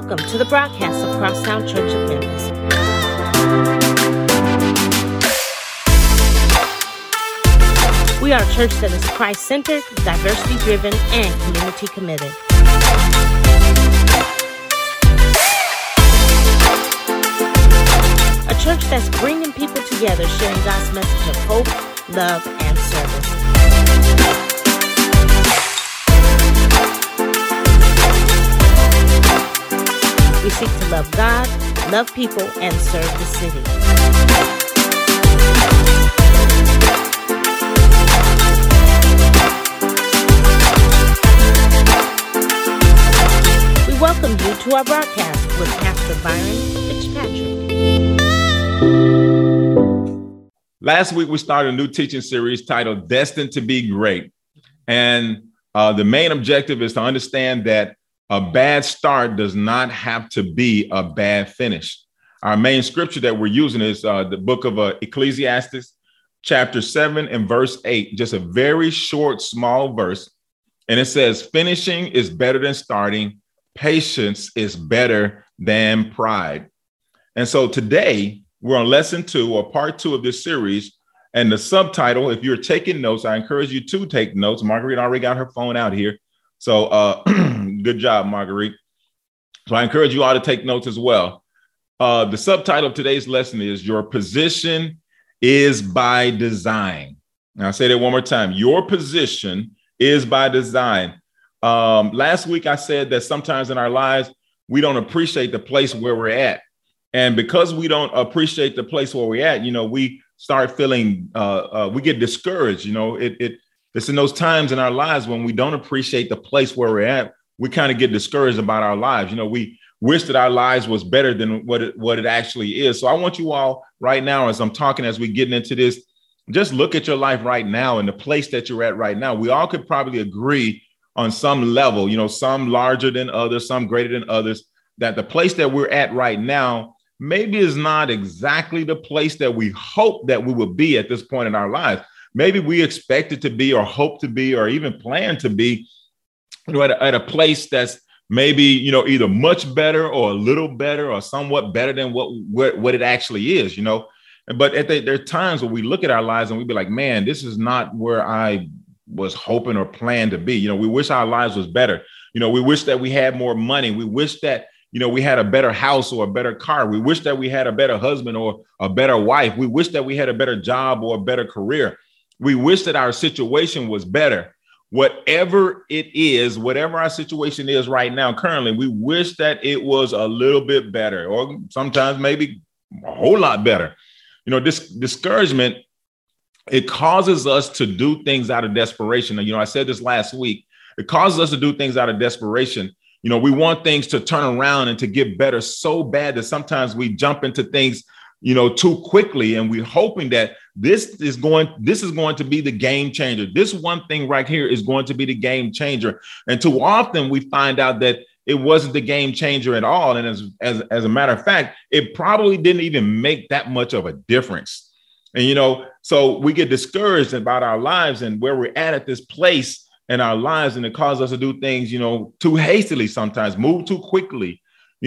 Welcome to the broadcast of Crosstown Church of Memphis. We are a church that is Christ-centered, diversity-driven, and community-committed. A church that's bringing people together, sharing God's message of hope, love, and service. We seek to love God, love people, and serve the city. We welcome you to our broadcast with Pastor Byron Fitzpatrick. Last week, we started a new teaching series titled Destined to Be Great. And the main objective is to understand that a bad start does not have to be a bad finish. Our main scripture that we're using is the book of Ecclesiastes, chapter 7 and verse 8, just a very short, small verse. And it says, finishing is better than starting. Patience is better than pride. And so today we're on lesson 2 or part 2 of this series. And the subtitle, if you're taking notes, I encourage you to take notes. Marguerite already got her phone out here. So good job, Marguerite. So I encourage you all to take notes as well. The subtitle of today's lesson is Your Position is by Design. Now, I'll say that one more time. Your position is by design. Last week, I said that sometimes in our lives, we don't appreciate the place where we're at. And because we don't appreciate the place where we're at, we start feeling, we get discouraged. It's in those times in our lives when we don't appreciate the place where we're at, we kind of get discouraged about our lives. We wish that our lives was better than what it actually is. So I want you all right now, as I'm talking, as we getting into this, just look at your life right now and the place that you're at right now. We all could probably agree on some level, some larger than others, some greater than others, that the place that we're at right now maybe is not exactly the place that we hope that we would be at this point in our lives. Maybe we expected to be or hope to be or even plan to be at a place that's maybe, either much better or a little better or somewhat better than what it actually is, But there are times when we look at our lives and we be like, man, this is not where I was hoping or planned to be. We wish our lives was better. We wish that we had more money. We wish that we had a better house or a better car. We wish that we had a better husband or a better wife. We wish that we had a better job or a better career. We wish that our situation was better. Whatever it is, whatever our situation is right now, currently, we wish that it was a little bit better or sometimes maybe a whole lot better. This discouragement, it causes us to do things out of desperation. I said this last week. It causes us to do things out of desperation. We want things to turn around and to get better so bad that sometimes we jump into things too quickly, and we're hoping that this is going to be the game changer. This one thing right here is going to be the game changer. And too often we find out that it wasn't the game changer at all. And as a matter of fact, it probably didn't even make that much of a difference. And, so we get discouraged about our lives and where we're at this place in our lives. And it causes us to do things, too hastily, sometimes move too quickly,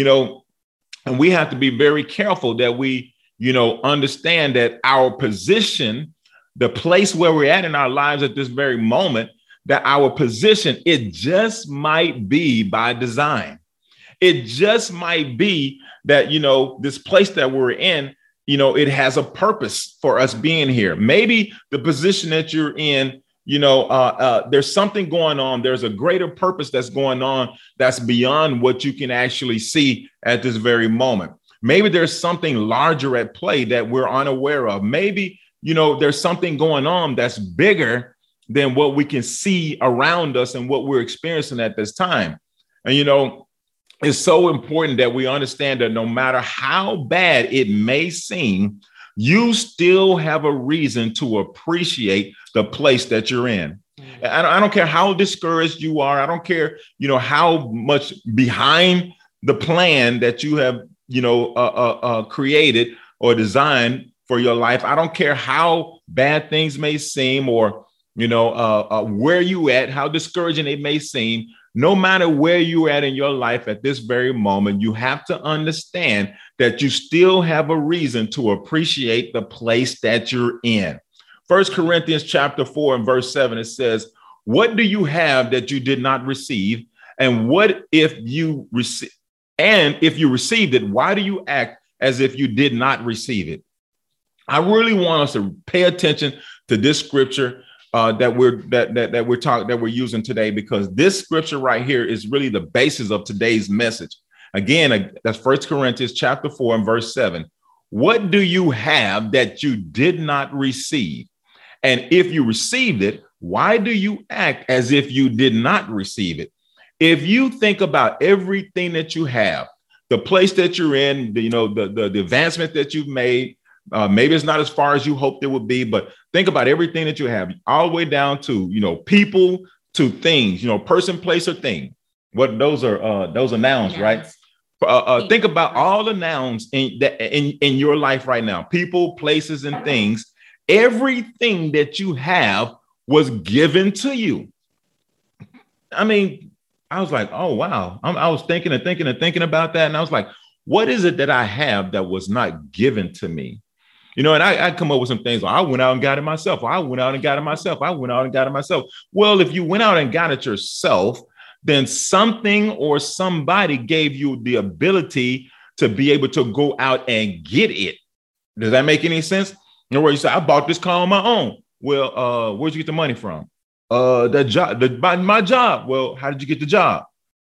and we have to be very careful that we, understand that our position, the place where we're at in our lives at this very moment, that our position, it just might be by design. It just might be that, this place that we're in, it has a purpose for us being here. Maybe the position that you're in, there's something going on. There's a greater purpose that's going on that's beyond what you can actually see at this very moment. Maybe there's something larger at play that we're unaware of. Maybe, there's something going on that's bigger than what we can see around us and what we're experiencing at this time. And, it's so important that we understand that no matter how bad it may seem, you still have a reason to appreciate the place that you're in. I don't care how discouraged you are. I don't care, how much behind the plan that you have, created or designed for your life. I don't care how bad things may seem or, where you at, how discouraging it may seem. No matter where you're at in your life at this very moment, you have to understand that you still have a reason to appreciate the place that you're in. 1 Corinthians chapter 4 and verse 7, it says, what do you have that you did not receive? And what if you receive? And if you received it, why do you act as if you did not receive it? I really want us to pay attention to this scripture that we're using today, because this scripture right here is really the basis of today's message. Again, that's 1 Corinthians chapter 4 and verse 7. What do you have that you did not receive? And if you received it, why do you act as if you did not receive it? If you think about everything that you have, the place that you're in, the advancement that you've made, maybe it's not as far as you hoped it would be, but think about everything that you have, all the way down to, people, to things, person, place, or thing. What those are nouns, right? Think about all the nouns in your life right now, people, places, and things. Everything that you have was given to you. I mean, I was like, oh, wow. I was thinking about that. And I was like, what is it that I have that was not given to me? And I come up with some things. Like, I went out and got it myself. Well, if you went out and got it yourself, then something or somebody gave you the ability to be able to go out and get it. Does that make any sense? Where you say, I bought this car on my own. Well, where'd you get the money from? That job, my job. Well, how did you get the job?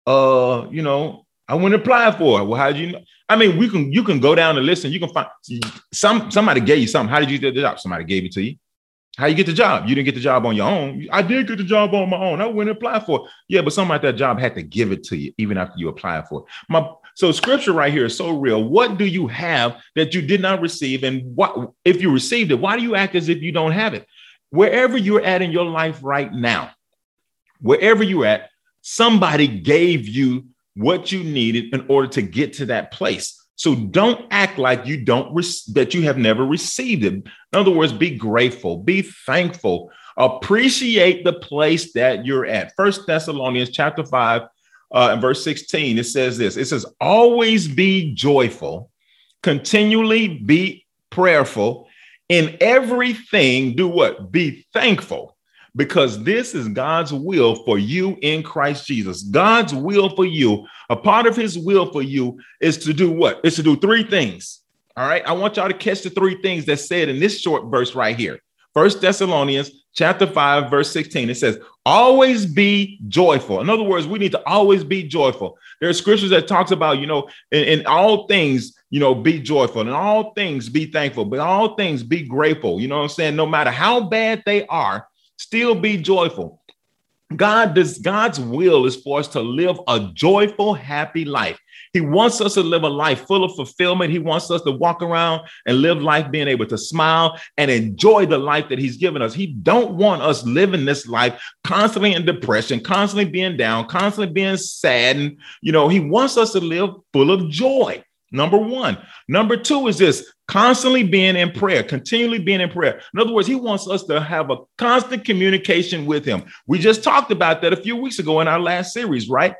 I went and applied for it. Well, how did you know? I mean, you can go down the list and you can find somebody gave you something. How did you get the job? Somebody gave it to you. How you get the job? You didn't get the job on your own. I did get the job on my own. I went and applied for it. Yeah, but somebody at that job had to give it to you even after you applied for it. So scripture right here is so real. What do you have that you did not receive? And what if you received it? Why do you act as if you don't have it? Wherever you're at in your life right now, wherever you're at, somebody gave you what you needed in order to get to that place. So don't act like that you have never received it. In other words, be grateful, be thankful, appreciate the place that you're at. 1 Thessalonians chapter 5 and verse 16, it says this. It says, always be joyful, continually be prayerful. In everything, do what? Be thankful, because this is God's will for you in Christ Jesus. God's will for you, a part of his will for you is to do what? It's to do three things. All right. I want y'all to catch the three things that's said in this short verse right here. 1 Thessalonians chapter 5, verse 16. It says, always be joyful. In other words, we need to always be joyful. There are scriptures that talks about, in all things, be joyful, in all things, be thankful, but all things be grateful. You know what I'm saying? No matter how bad they are, still be joyful. God's will is for us to live a joyful, happy life. He wants us to live a life full of fulfillment. He wants us to walk around and live life being able to smile and enjoy the life that he's given us. He don't want us living this life constantly in depression, constantly being down, constantly being sad. And, he wants us to live full of joy. Number one. Number two is this: constantly being in prayer, continually being in prayer. In other words, he wants us to have a constant communication with him. We just talked about that a few weeks ago in our last series, right?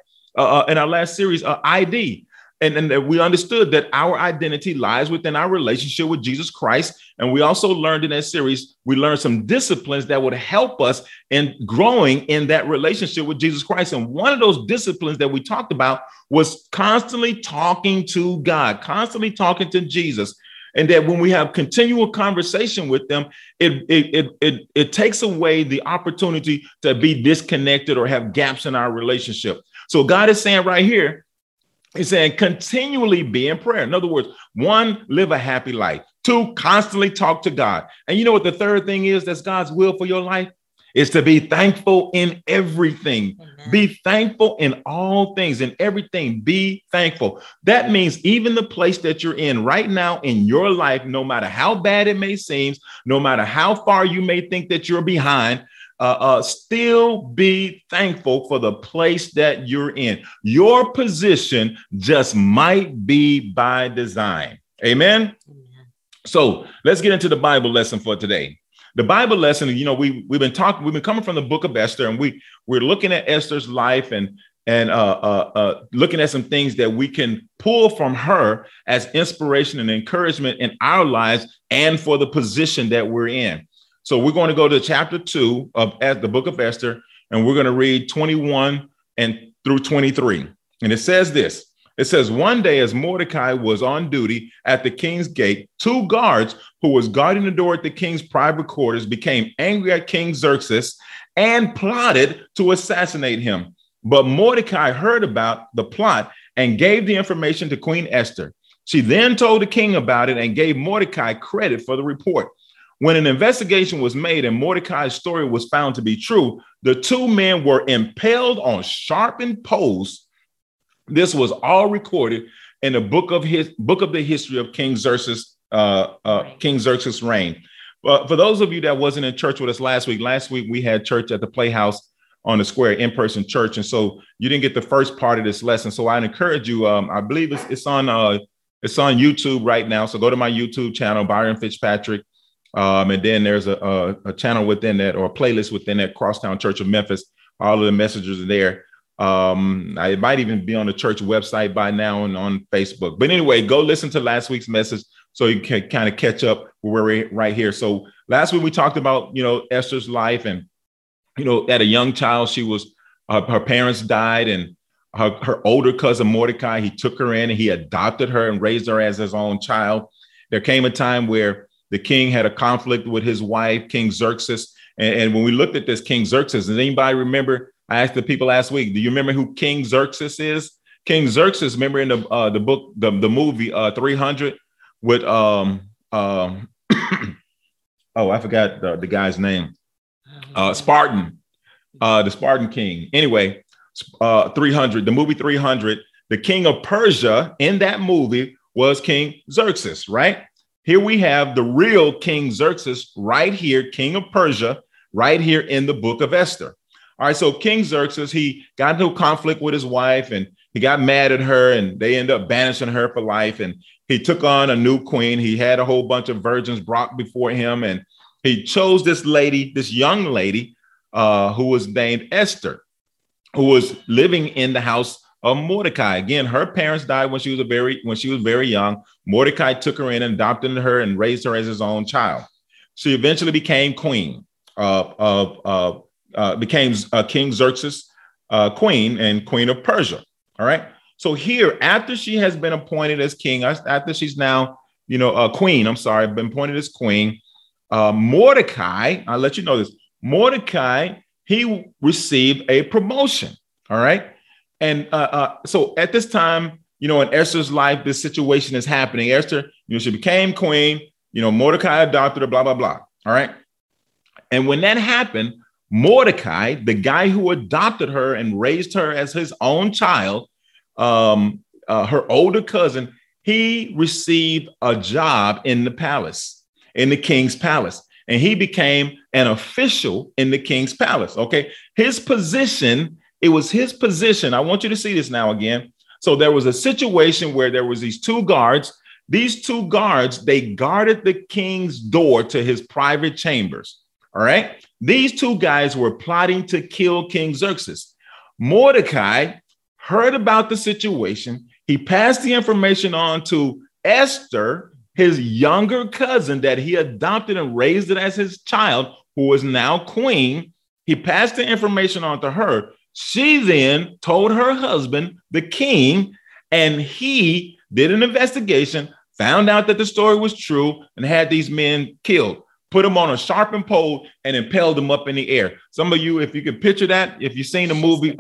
ID. And we understood that our identity lies within our relationship with Jesus Christ. And we also learned in that series, we learned some disciplines that would help us in growing in that relationship with Jesus Christ. And one of those disciplines that we talked about was constantly talking to God, constantly talking to Jesus. And that when we have continual conversation with them, it takes away the opportunity to be disconnected or have gaps in our relationship. So God is saying right here, he's saying continually be in prayer. In other words, one, live a happy life. Two, constantly talk to God. And you know what the third thing is that's God's will for your life? Is to be thankful in everything. Amen. Be thankful in all things, in everything. Be thankful. That means even the place that you're in right now in your life, no matter how bad it may seem, no matter how far you may think that you're behind, still be thankful for the place that you're in. Your position just might be by design. Amen. So let's get into the Bible lesson for today. The Bible lesson, we've been coming from the book of Esther, and we're looking at Esther's life, and and looking at some things that we can pull from her as inspiration and encouragement in our lives and for the position that we're in. So we're going to go to chapter 2 of the book of Esther, and we're going to read 21 and through 23. And it says this. It says, one day as Mordecai was on duty at the king's gate, 2 guards who was guarding the door at the king's private quarters became angry at King Xerxes and plotted to assassinate him. But Mordecai heard about the plot and gave the information to Queen Esther. She then told the king about it and gave Mordecai credit for the report. When an investigation was made and Mordecai's story was found to be true, the 2 men were impaled on sharpened poles. This was all recorded in the book of the history of King Xerxes' reign. For those of you that wasn't in church with us last week we had church at the Playhouse on the square, in-person church, and so you didn't get the first part of this lesson. So I encourage you. I believe it's on YouTube right now. So go to my YouTube channel, Byron Fitzpatrick. And then there's a channel within that, or a playlist within that, Crosstown Church of Memphis. All of the messages are there. It might even be on the church website by now and on Facebook. But anyway, go listen to last week's message so you can kind of catch up where we're right here. So last week we talked about, Esther's life, and, at a young child, she was, her parents died, and her older cousin Mordecai, he took her in and he adopted her and raised her as his own child. There came a time where the king had a conflict with his wife, King Xerxes. And when we looked at this King Xerxes, does anybody remember? I asked the people last week, do you remember who King Xerxes is? King Xerxes, remember in the book, the movie 300 with, I forgot the guy's name. Spartan, the Spartan king. Anyway, 300, the movie 300, the king of Persia in that movie was King Xerxes, right? Here we have the real King Xerxes right here, king of Persia, right here in the book of Esther. All right, so King Xerxes, he got into a conflict with his wife, and he got mad at her, and they ended up banishing her for life. And he took on a new queen. He had a whole bunch of virgins brought before him, and he chose this lady, this young lady, who was named Esther, who was living in the house of Mordecai. Again, her parents died when she was very young. Mordecai took her in and adopted her and raised her as his own child. She eventually became queen became King Xerxes' queen and queen of Persia. All right. So here, after she has been appointed as king, after she's now, queen, been appointed as queen, Mordecai, I'll let you know this, Mordecai, he received a promotion. All right. And so at this time, in Esther's life, this situation is happening. Esther, she became queen, Mordecai adopted her, blah, blah, blah. All right. And when that happened, Mordecai, the guy who adopted her and raised her as his own child, her older cousin, he received a job in the palace, in the king's palace. And he became an official in the king's palace. Okay. His position, it was his position. I want you to see this now again. So there was a situation where there was these 2 guards. These 2 guards, they guarded the king's door to his private chambers. All right. These 2 guys were plotting to kill King Xerxes. Mordecai heard about the situation. He passed the information on to Esther, his younger cousin that he adopted and raised it as his child, who is now queen. He passed the information on to her. She then told her husband, the king, and he did an investigation, found out that the story was true, and had these men killed, put them on a sharpened pole, and impaled them up in the air. Some of you, if you can picture that, if you've seen the movie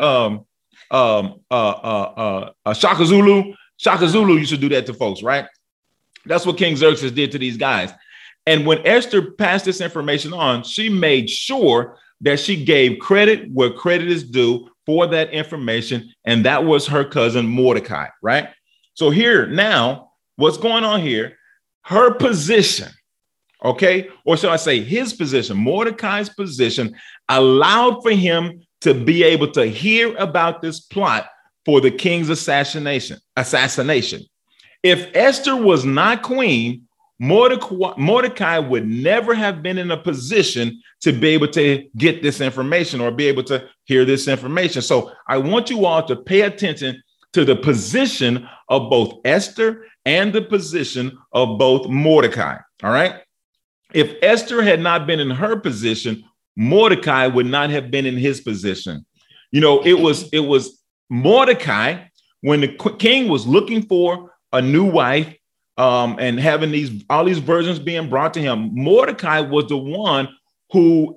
Shaka Zulu used to do that to folks, right? That's what King Xerxes did to these guys. And when Esther passed this information on, she made sure that she gave credit where credit is due for that information. And that was her cousin Mordecai, right? So here now, what's going on here, her position, okay, or shall I say his position, Mordecai's position, allowed for him to be able to hear about this plot for the king's assassination. If Esther was not queen, Mordecai would never have been in a position to be able to get this information or be able to hear this information. So I want you all to pay attention to the position of both Esther and the position of both Mordecai. All right. If Esther had not been in her position, Mordecai would not have been in his position. You know, it was Mordecai, when the king was looking for a new wife, and having all these virgins being brought to him, Mordecai was the one who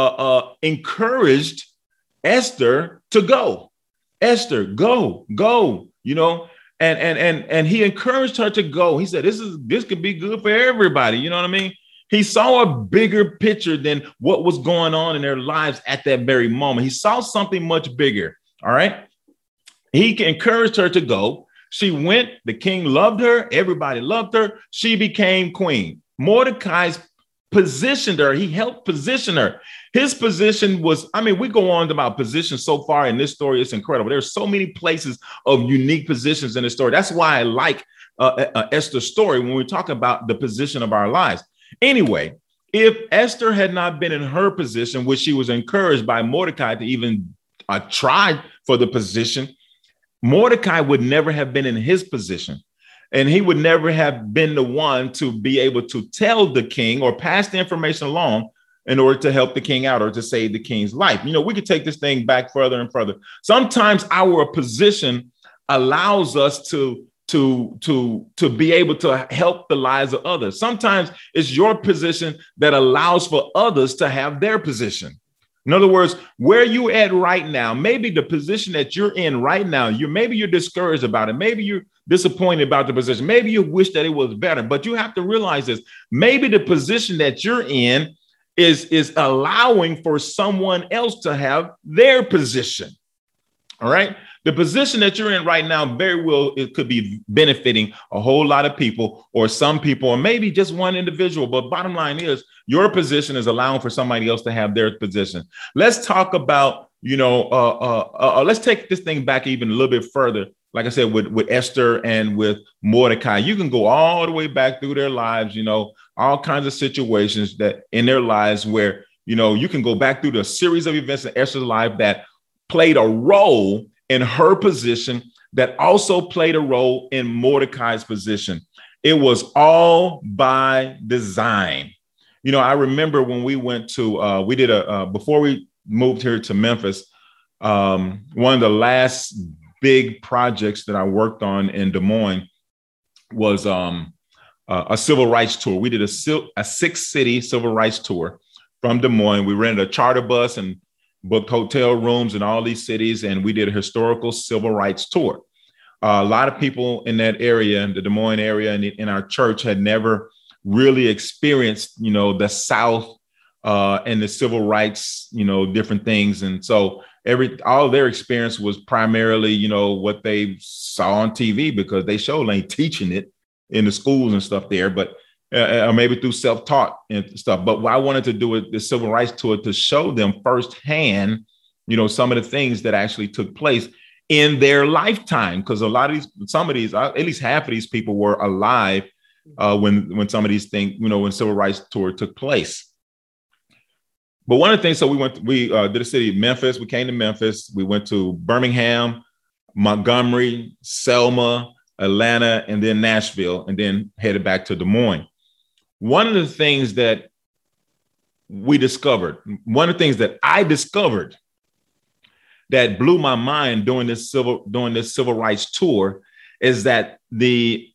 encouraged Esther to go. Esther, go, you know, and he encouraged her to go. He said, this could be good for everybody. You know what I mean? He saw a bigger picture than what was going on in their lives at that very moment. He saw something much bigger. All right. He encouraged her to go. She went. The king loved her. Everybody loved her. She became queen. Mordecai positioned her. He helped position her. His position was, I mean, we go on about positions so far in this story. It's incredible. There's so many places of unique positions in the story. That's why I like Esther's story when we talk about the position of our lives. Anyway, if Esther had not been in her position, which she was encouraged by Mordecai to even try for the position, Mordecai would never have been in his position, and he would never have been the one to be able to tell the king or pass the information along in order to help the king out or to save the king's life. You know, we could take this thing back further and further. Sometimes our position allows us to be able to help the lives of others. Sometimes it's your position that allows for others to have their position. In other words, where you at right now, maybe the position that you're in right now, maybe you're discouraged about it. Maybe you're disappointed about the position. Maybe you wish that it was better, but you have to realize this. Maybe the position that you're in is allowing for someone else to have their position. All right. The position that you're in right now, very well, it could be benefiting a whole lot of people or some people, or maybe just one individual. But bottom line is, your position is allowing for somebody else to have their position. Let's talk about, let's take this thing back even a little bit further. Like I said, with Esther and with Mordecai, you can go all the way back through their lives, you know, all kinds of situations that in their lives where, you know, you can go back through the series of events in Esther's life that played a role in her position, that also played a role in Mordecai's position. It was all by design. You know, I remember when we went to, before we moved here to Memphis, one of the last big projects that I worked on in Des Moines was a civil rights tour. We did a 6-city civil rights tour from Des Moines. We rented a charter bus and booked hotel rooms in all these cities, and we did a historical civil rights tour. A lot of people in that area, in the Des Moines area, and in our church had never really experienced, you know, the South and the civil rights, you know, different things. And so all of their experience was primarily, you know, what they saw on TV, because they sure ain't teaching it in the schools and stuff there, but or maybe through self-taught and stuff. But what I wanted to do with the civil rights tour to show them firsthand, you know, some of the things that actually took place in their lifetime, because some of these, at least half of these people were alive when some of these things, you know, when civil rights tour took place. But one of the things, so we did a city, Memphis. We came to Memphis. We went to Birmingham, Montgomery, Selma, Atlanta, and then Nashville, and then headed back to Des Moines. One of the things that I discovered that blew my mind during this civil rights tour is that the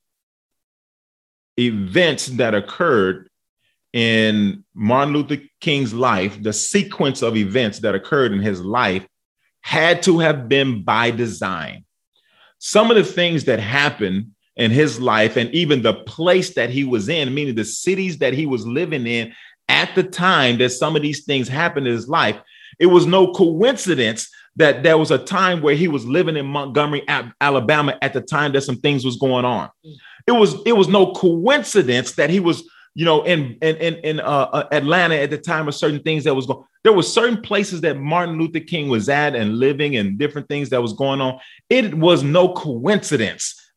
events that occurred in Martin Luther King's life, the sequence of events that occurred in his life, had to have been by design. Some of the things that happened in his life, and even the place that he was in, meaning the cities that he was living in at the time that some of these things happened in his life, it was no coincidence that there was a time where he was living in Montgomery, Alabama at the time that some things was going on. It was no coincidence that he was, you know, in Atlanta at the time of certain things that was going. There were certain places that Martin Luther King was at and living, and different things that was going on. It was no coincidence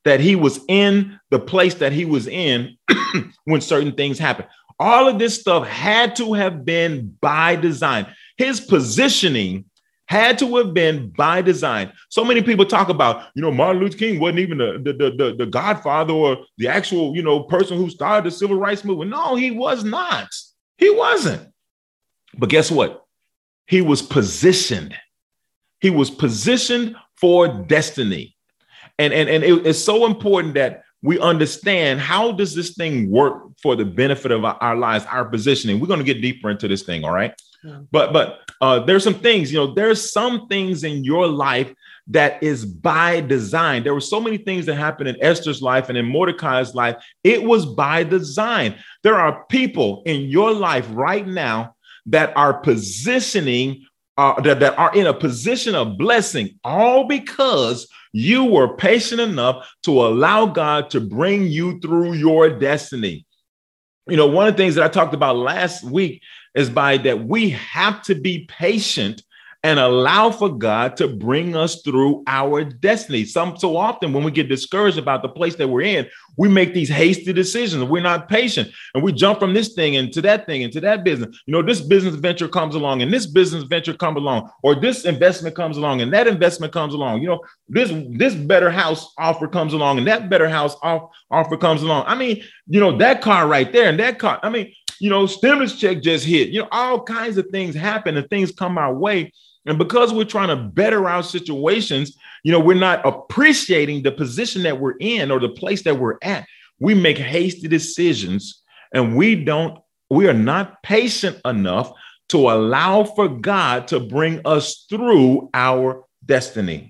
that he was in the place that he was in when certain things happened. All of this stuff had to have been by design. His positioning had to have been by design. So many people talk about, Martin Luther King wasn't even the godfather or the actual, person who started the civil rights movement. No, he was not. He wasn't. But guess what? He was positioned. He was positioned for destiny. And it's so important that we understand, how does this thing work for the benefit of our lives, our positioning. We're going to get deeper into this thing. All right. Yeah. But there's some things, there's some things in your life that is by design. There were so many things that happened in Esther's life and in Mordecai's life. It was by design. There are people in your life right now that are positioning, that are in a position of blessing, all because you were patient enough to allow God to bring you through your destiny. One of the things that I talked about last week is that we have to be patient and allow for God to bring us through our destiny. So often when we get discouraged about the place that we're in, we make these hasty decisions. We're not patient and we jump from this thing into that thing, into that business. This business venture comes along and this business venture comes along, or this investment comes along and that investment comes along. This better house offer comes along and that better house offer comes along. I mean, that car right there and that car. I mean, stimulus check just hit, all kinds of things happen and things come our way. And because we're trying to better our situations, we're not appreciating the position that we're in or the place that we're at. We make hasty decisions and we are not patient enough to allow for God to bring us through our destiny.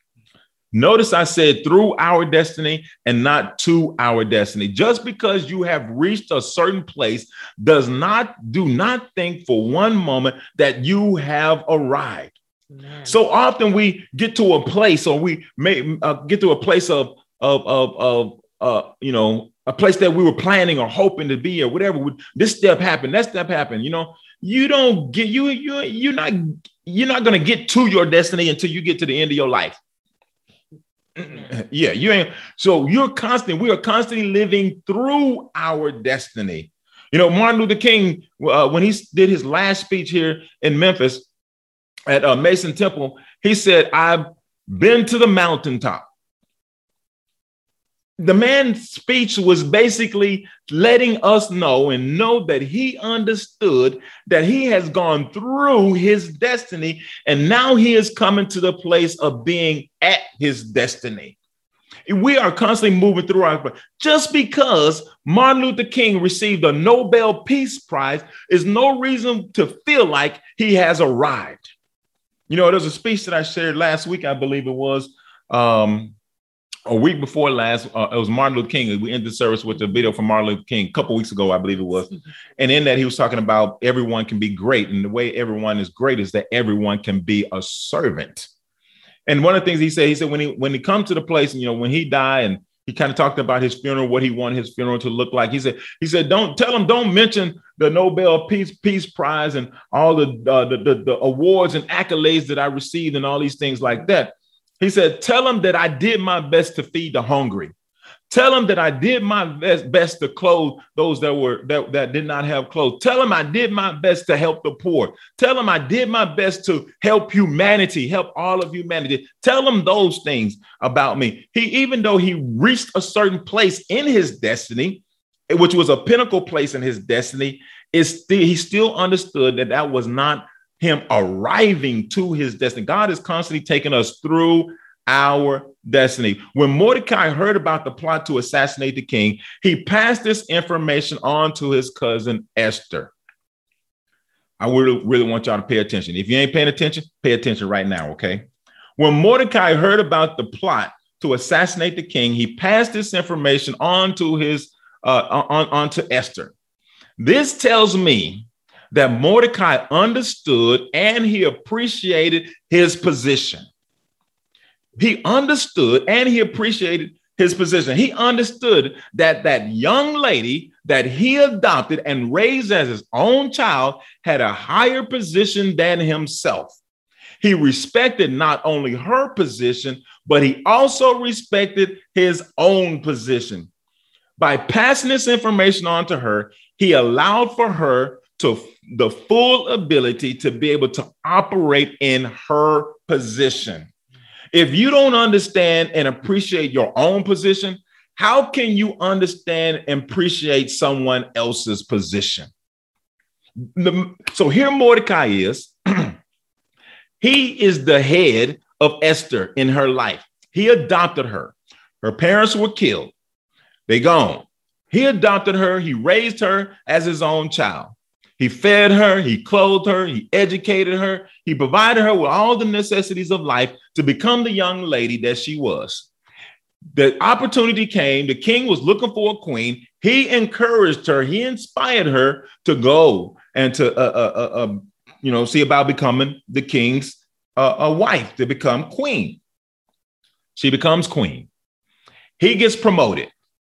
Notice I said through our destiny and not to our destiny. Just because you have reached a certain place do not think for one moment that you have arrived. Man. So often we get to a place, or we may get to a place of a place that we were planning or hoping to be, or whatever. This step happened, that step happened. You're not going to get to your destiny until you get to the end of your life. Yeah, you ain't. So we are constantly living through our destiny. Martin Luther King, when he did his last speech here in Memphis at Mason Temple, he said, "I've been to the mountaintop." The man's speech was basically letting us know that he understood that he has gone through his destiny and now he is coming to the place of being at his destiny. We are constantly moving through our, just because Martin Luther King received a Nobel Peace Prize is no reason to feel like he has arrived. There's a speech that I shared last week, I believe it was, a week before last, it was Martin Luther King. We ended the service with the video from Martin Luther King a couple weeks ago, I believe it was. And in that, he was talking about everyone can be great. And the way everyone is great is that everyone can be a servant. And one of the things he said when he comes to the place, and, when he died, and he kind of talked about his funeral, what he wanted his funeral to look like. He said, don't mention the Nobel Peace Prize and all the awards and accolades that I received and all these things like that. He said, tell them that I did my best to feed the hungry. Tell them that I did my best to clothe those that did not have clothes. Tell them I did my best to help the poor. Tell them I did my best to help humanity, help all of humanity. Tell them those things about me. Even though he reached a certain place in his destiny, which was a pinnacle place in his destiny, he still understood that was not him arriving to his destiny. God is constantly taking us through our destiny. When Mordecai heard about the plot to assassinate the king, he passed this information on to his cousin Esther. I really want y'all to pay attention. If you ain't paying attention, pay attention right now, okay? When Mordecai heard about the plot to assassinate the king, he passed this information on to onto Esther. This tells me that Mordecai understood and he appreciated his position. He understood and he appreciated his position. He understood that young lady that he adopted and raised as his own child had a higher position than himself. He respected not only her position, but he also respected his own position. By passing this information on to her, he allowed for her to the full ability to be able to operate in her position. If you don't understand and appreciate your own position, how can you understand and appreciate someone else's position? So here Mordecai is. He is the head of Esther in her life. He adopted her. Her parents were killed. They gone. He adopted her. He raised her as his own child. He fed her. He clothed her. He educated her. He provided her with all the necessities of life to become the young lady that she was. The opportunity came. The king was looking for a queen. He encouraged her. He inspired her to go and to see about becoming the king's wife, to become queen. She becomes queen. He gets promoted.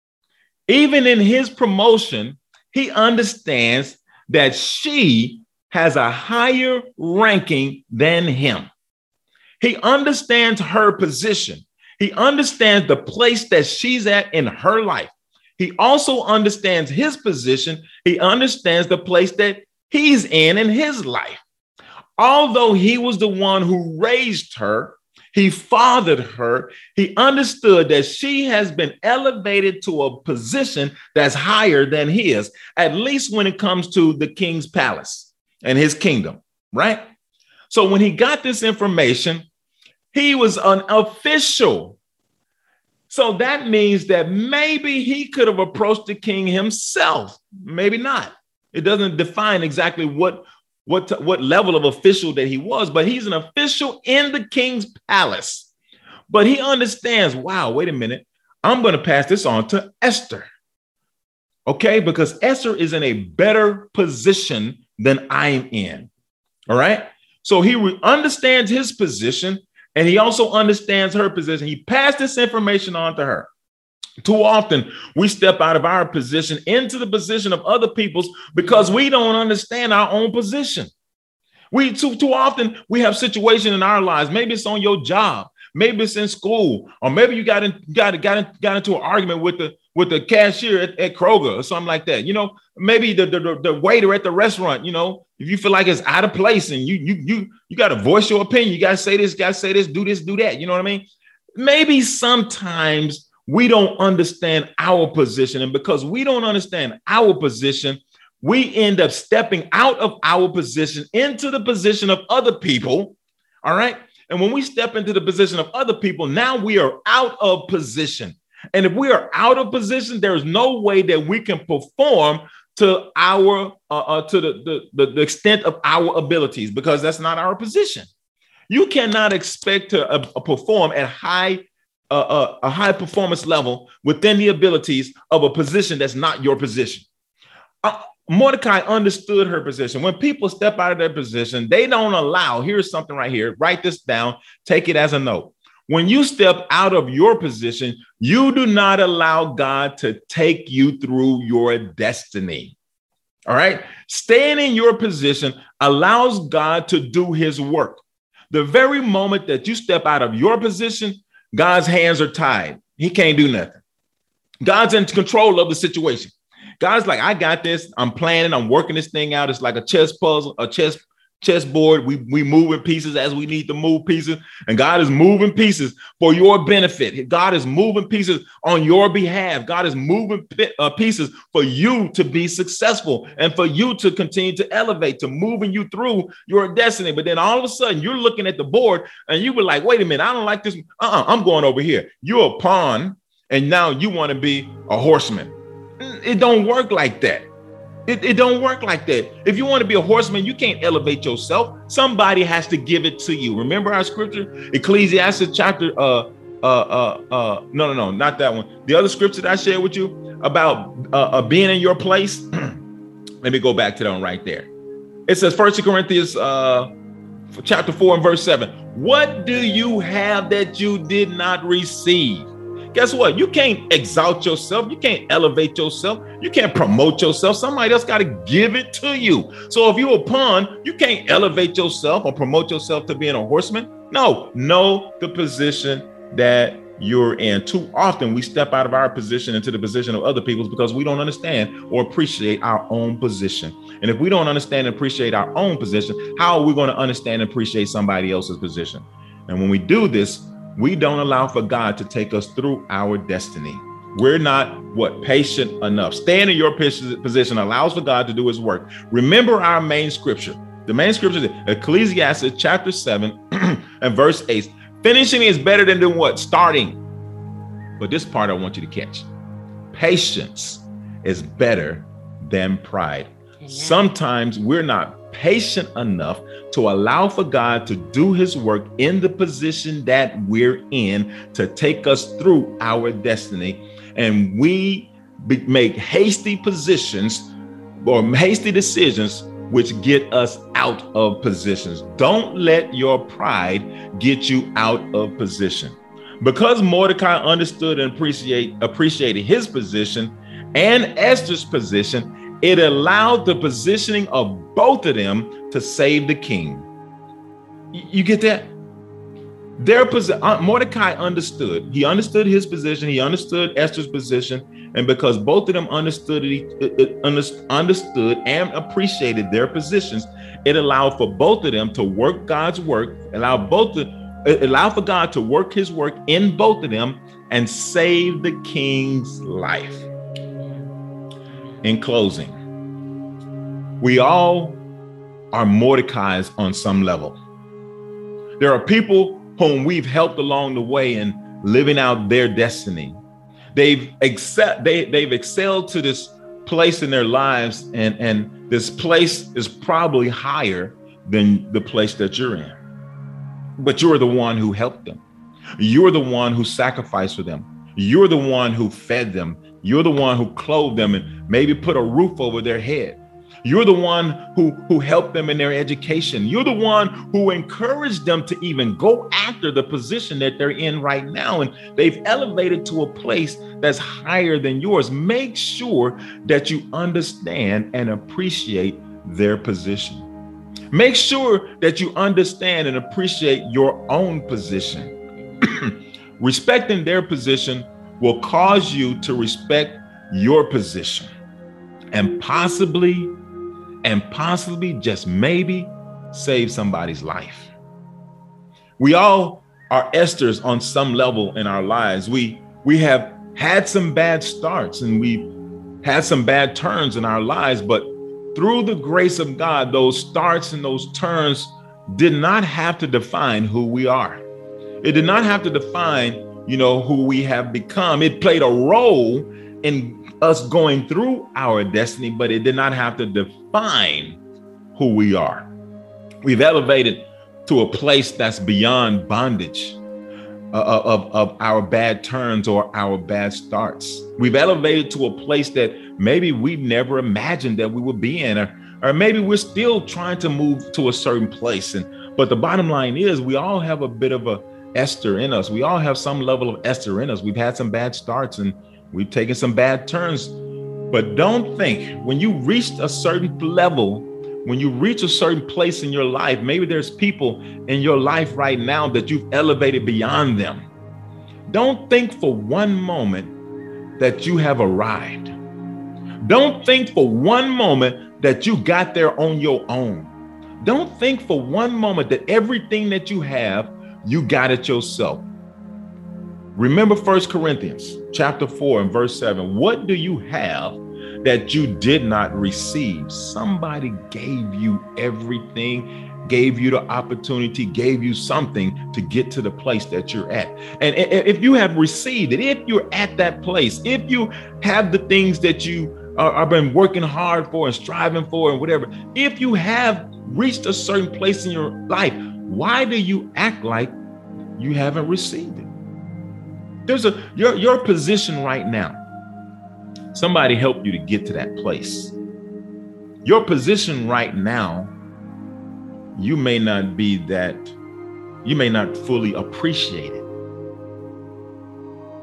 Even in his promotion, he understands that she has a higher ranking than him. He understands her position. He understands the place that she's at in her life. He also understands his position. He understands the place that he's in his life. Although he was the one who raised her, he fathered her, he understood that she has been elevated to a position that's higher than his, at least when it comes to the king's palace and his kingdom, right? So when he got this information, he was an official. So that means that maybe he could have approached the king himself. Maybe not. It doesn't define exactly what level of official that he was, but he's an official in the king's palace. But he understands, wow, wait a minute, I'm going to pass this on to Esther. Okay, because Esther is in a better position than I'm in. All right. So he understands his position and he also understands her position. He passed this information on to her. Too often we step out of our position into the position of other people's because we don't understand our own position. We too often we have situations in our lives. Maybe it's on your job, maybe it's in school, or maybe you got into an argument with the cashier at Kroger or something like that. You know, maybe the waiter at the restaurant. You know, if you feel like it's out of place and you got to voice your opinion, you got to say this, do this, do that. You know what I mean? Maybe sometimes we don't understand our position. And because we don't understand our position, we end up stepping out of our position into the position of other people. All right. And when we step into the position of other people, now we are out of position. And if we are out of position, there's no way that we can perform to our to the extent of our abilities, because that's not our position. You cannot expect to perform at a high performance level within the abilities of a position that's not your position. Mordecai understood her position. When people step out of their position, they don't allow, here's something right here, write this down, take it as a note. When you step out of your position, you do not allow God to take you through your destiny. All right. Staying in your position allows God to do his work. The very moment that you step out of your position, God's hands are tied. He can't do nothing. God's in control of the situation. God's like, I got this. I'm planning. I'm working this thing out. It's like a chess puzzle, a chessboard. We move in pieces as we need to move pieces. And God is moving pieces for your benefit. God is moving pieces on your behalf. God is moving pieces for you to be successful and for you to continue to elevate, to moving you through your destiny. But then all of a sudden you're looking at the board and you were like, wait a minute, I don't like this. I'm going over here. You're a pawn and now you want to be a horseman. It don't work like that. It don't work like that. If you want to be a horseman, you can't elevate yourself. Somebody has to give it to you. Remember our scripture, Ecclesiastes chapter, no, not that one. The other scripture that I shared with you about being in your place. Let me go back to that one right there. It says 1 Corinthians chapter 4 and verse 7. What do you have that you did not receive? Guess what? You can't exalt yourself. You can't elevate yourself. You can't promote yourself. Somebody else got to give it to you. So if you're a pawn, you can't elevate yourself or promote yourself to being a horseman. No, know the position that you're in. Too often we step out of our position into the position of other people's because we don't understand or appreciate our own position. And if we don't understand and appreciate our own position, how are we going to understand and appreciate somebody else's position? And when we do this, we don't allow for God to take us through our destiny. We're not patient enough. Staying in your position allows for God to do his work. Remember our main scripture. The main scripture is Ecclesiastes chapter 7 and verse 8. Finishing is better than what? Starting. But this part I want you to catch. Patience is better than pride. Amen. Sometimes we're not patient enough to allow for God to do his work in the position that we're in to take us through our destiny. And we make hasty positions or hasty decisions which get us out of positions. Don't let your pride get you out of position. Because Mordecai understood and appreciated his position and Esther's position, it allowed the positioning of both of them to save the king. You get that? Mordecai understood. He understood his position. He understood Esther's position. And because both of them understood and appreciated their positions, it allowed for both of them to work God's work, allow for God to work his work in both of them and save the king's life. In closing, we all are Mordecai's on some level. There are people whom we've helped along the way in living out their destiny. They've excelled to this place in their lives, and this place is probably higher than the place that you're in. But you're the one who helped them. You're the one who sacrificed for them. You're the one who fed them. You're the one who clothed them and maybe put a roof over their head. You're the one who helped them in their education. You're the one who encouraged them to even go after the position that they're in right now. And they've elevated to a place that's higher than yours. Make sure that you understand and appreciate their position. Make sure that you understand and appreciate your own position. Respecting their position will cause you to respect your position and possibly just maybe save somebody's life. We all are Esthers on some level in our lives. We have had some bad starts and we had some bad turns in our lives, but through the grace of God, those starts and those turns did not have to define who we are. It did not have to define, who we have become. It played a role in us going through our destiny, but it did not have to define who we are. We've elevated to a place that's beyond bondage of our bad turns or our bad starts. We've elevated to a place that maybe we never imagined that we would be in, or maybe we're still trying to move to a certain place. But the bottom line is we all have a bit of a Esther in us. We all have some level of Esther in us. We've had some bad starts and we've taken some bad turns. But don't think when you reached a certain level, when you reach a certain place in your life, maybe there's people in your life right now that you've elevated beyond them. Don't think for one moment that you have arrived. Don't think for one moment that you got there on your own. Don't think for one moment that everything that you have, you got it yourself. Remember 1 Corinthians chapter 4 and verse 7. What do you have that you did not receive? Somebody gave you everything, gave you the opportunity, gave you something to get to the place that you're at. And if you have received it, if you're at that place, if you have the things that you are been working hard for and striving for and whatever, if you have reached a certain place in your life, why do you act like you haven't received it? There's your position right now. Somebody helped you to get to that place. Your position right now, you may not fully appreciate it.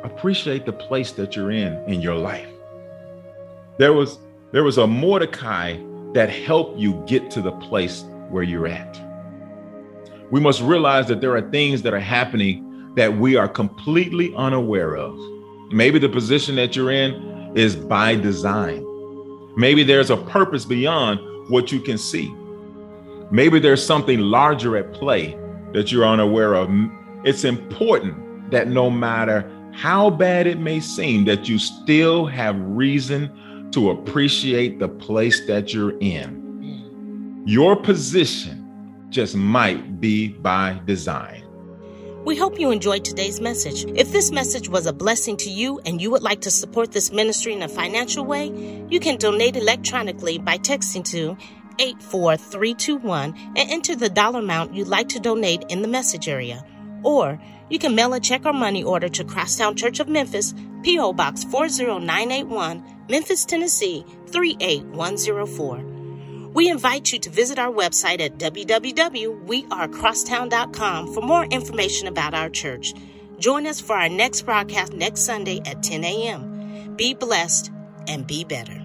appreciate the place that you're in your life. There was a Mordecai that helped you get to the place where you're at. We must realize that there are things that are happening that we are completely unaware of. Maybe the position that you're in is by design. Maybe there's a purpose beyond what you can see. Maybe there's something larger at play that you're unaware of. It's important that no matter how bad it may seem, that you still have reason to appreciate the place that you're in. Your position just might be by design. We hope you enjoyed today's message. If this message was a blessing to you and you would like to support this ministry in a financial way, you can donate electronically by texting to 84321 and enter the dollar amount you'd like to donate in the message area. Or you can mail a check or money order to Crosstown Church of Memphis, P.O. Box 40981, Memphis, Tennessee 38104. We invite you to visit our website at www.wearecrosstown.com for more information about our church. Join us for our next broadcast next Sunday at 10 a.m. Be blessed and be better.